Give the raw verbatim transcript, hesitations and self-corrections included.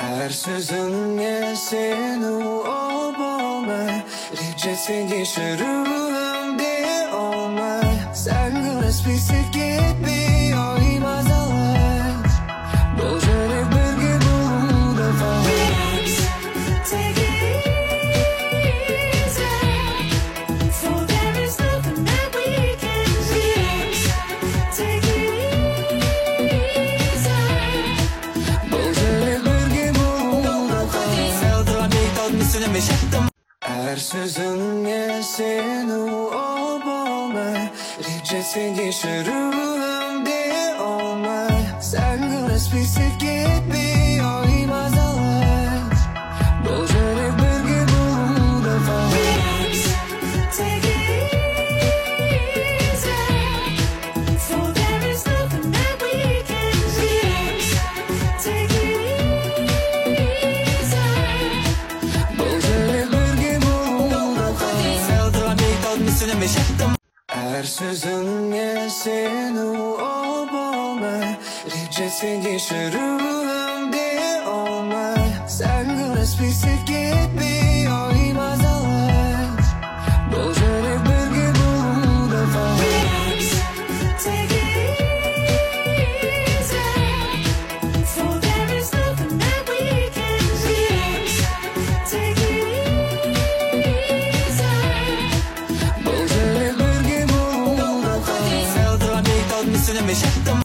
Әр сөзіңе сену ол болмай, ренжітсең жүрегімде олмай, сәңгілеспесек кетпей ой мазалай, бұл жүрек бірге болуды қалай. Take it easy, for there is nothing that we can do. Take it easy. бұл жүрек бірге болуды қалай. Әр сөзіңе сену ол болмай, ренжітсең жүрегімде олмай, сәңгілеспесек кетпей ой мазалай, бұл жүрек бірге болуды қалай. Take it easy, for there is nothing that we can do. Take it easy. бұл жүрек бірге болуды қалай. Әр сөзіңе сену ол болмай, ренжітсең жүрегімде олмай, сәңгілеспесек кетпей ой мазалай, бұл жүрек бірге болуды қалай. Take it easy, for there is nothing that we can do. Take it easy. бұл жүрек бірге болуды қалай.